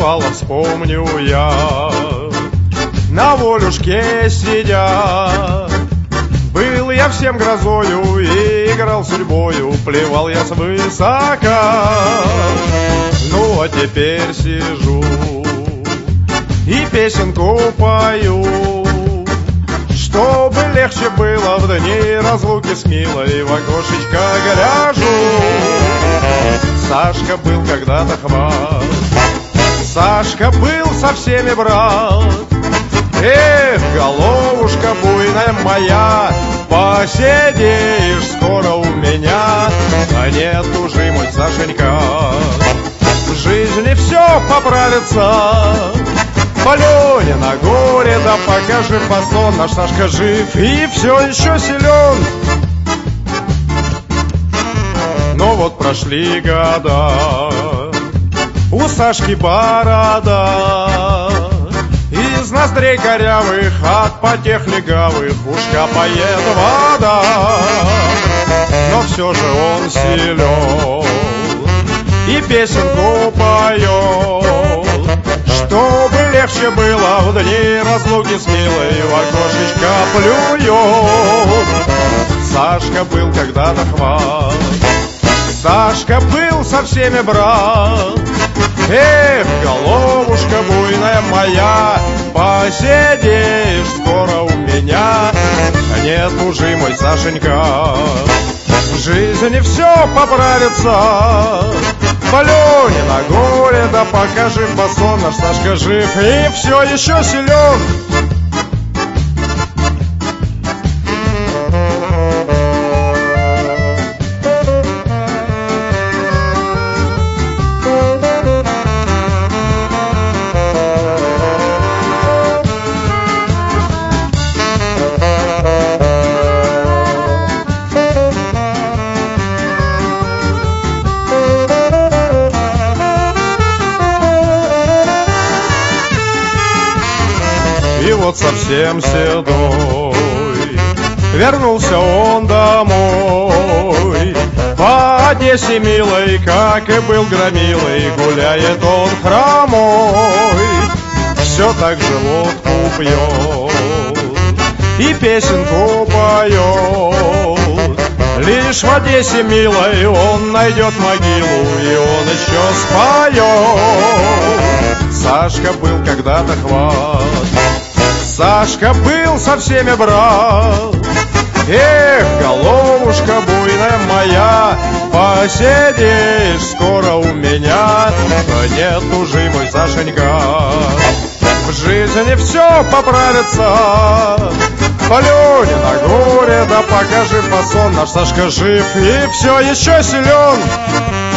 бывало, вспомню я, на волюшке сидя. Был я всем грозою и играл судьбою, плевал я свысока. Ну а теперь сижу и песенку пою, чтобы легче было в дни разлуки с милой, в окошечко гляжу. Сашка был когда-то хват, Сашка был со всеми брат. Эх, головушка буйная моя, посидеешь скоро у меня. А не тужи, мой Сашенька, в жизни все поправится. Полене на горе, да покажи фасон. Наш Сашка жив и все еще силен. Но вот прошли года, у Сашки борода, из ноздрей корявых от потех легавых уж капает вода. Но все же он силен и песенку поет, чтобы легче было в дни разлуки с милой, в окошечко плюет. Сашка был когда-то хват, Сашка был со всеми брат. Эх, головушка буйная моя, посидеешь скоро у меня. Не тужи, мой Сашенька, в жизни все поправится. Полене на горе, да покажи фасон. Наш Сашка жив и все еще силен. И вот совсем седой вернулся он домой. По Одессе милой, как и был громилой, гуляет он хромой. Все так же водку пьет и песенку поет. Лишь в Одессе милой он найдет могилу, и он еще споет. Сашка был когда-то хват, Сашка был со всеми брат. Эх, головушка буйная моя, посидеешь скоро у меня. Не тужи, мой Сашенька, в жизни все поправится. Полене на горе, да покажи фасон. Наш Сашка жив и все еще силен.